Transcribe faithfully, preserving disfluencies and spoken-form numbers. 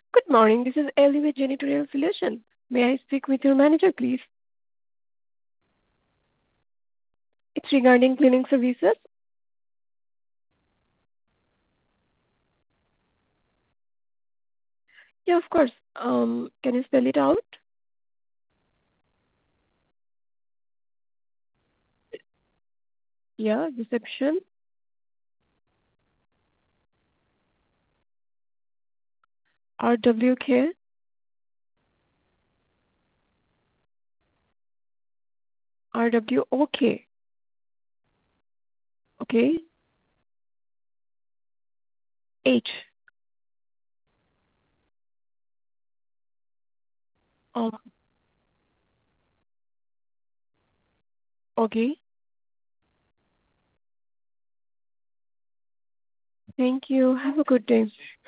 Good morning. This is Ellie with Janitorial Solution. May I speak with your manager, please? It's regarding cleaning services. Yeah, of course. Um, can you spell it out? Yeah, reception. R W K. R W O K. Okay. H. Um, okay. Thank you. Have a good day.